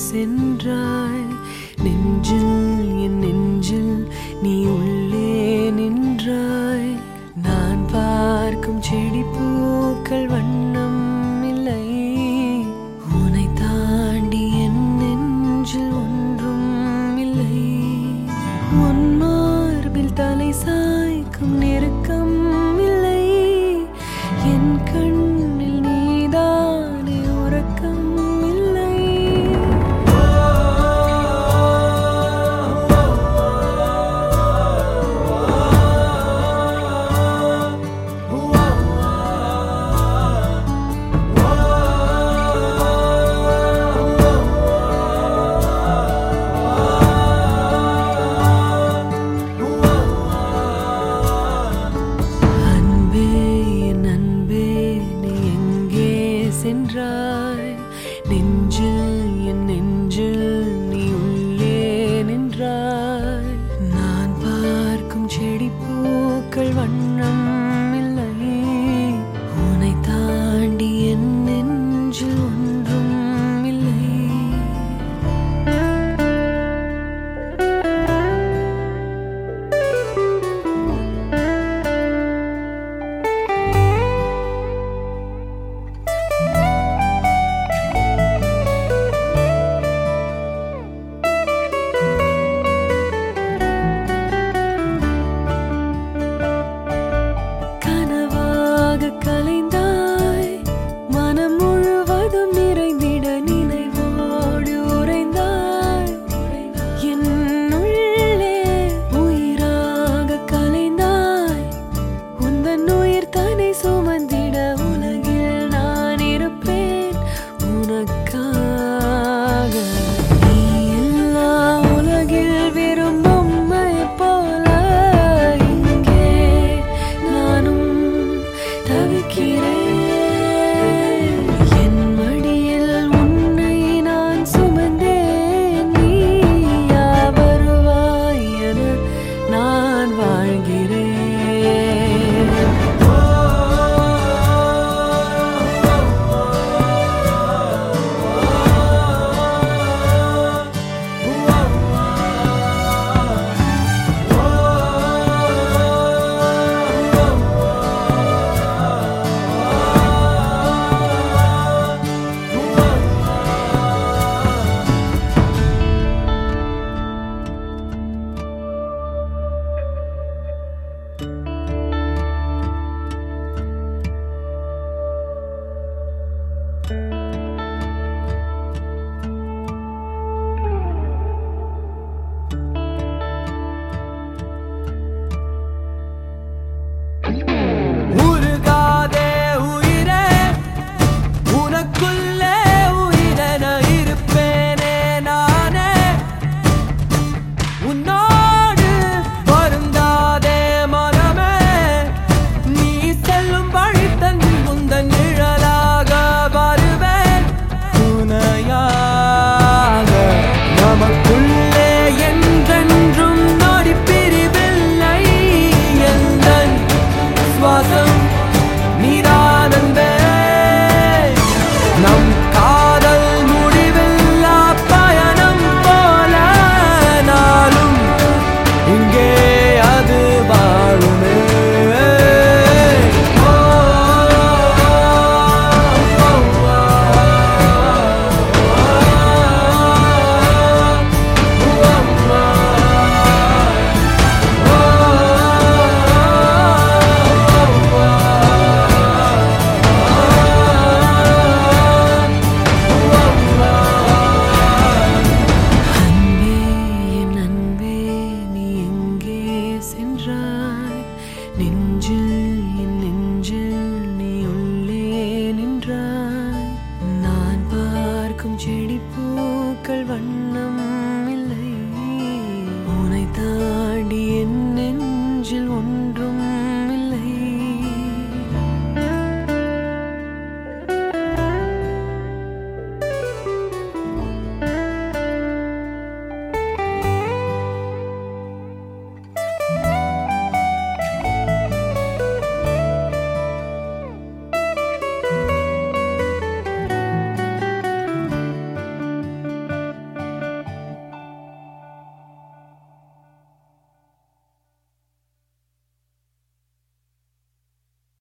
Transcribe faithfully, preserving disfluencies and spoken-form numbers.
சென்றாய் நெஞ்சில் என் நெஞ்சில் நீ உள்ளே நின்றாய் நான் பார்க்கும் செடி பூக்கள் வண்ணம் இல்லை உன்னை தாண்டி என் நெஞ்சில் ஒன்றும் இல்லை உன் மார்பில் தலை சாய்க்கும் நெருக்கம் இல்லை என் கண்ணில் நீதானே உறக்கம் சென்றாய் நெஞ்சில் என் நெஞ்சில் நீ உள்ளே நின்றாய் நான் பார்க்கும் செடி பூக்கள் வண்ணம் இல்லை உன்னை தாண்டி என் நெஞ்சில் ஒன்றும் இல்லை கலைந்தாய் மனம் முழுவதும் நிறைந்திட நினைவோடு உறைந்தாய் என் உள்ளே உயிராக கலைந்தாய் உந்தன் உயிர் தன்னை சுமந்திட உலகில் நான் இருப்பேன் உனக்காக நீ எல்லா உலகில் வெறும் பொம்மை போல இங்கே நானும் என் மடியில் உன்னை நான் சுமந்தேன் நீயா வருவாய் என நான் வாழ்கிறேன் நெஞ்சில் என் நெஞ்சில் நீ உள்ளே நின்றாய் நான் பார்க்கும் செடி பூக்கள் வண்ணம்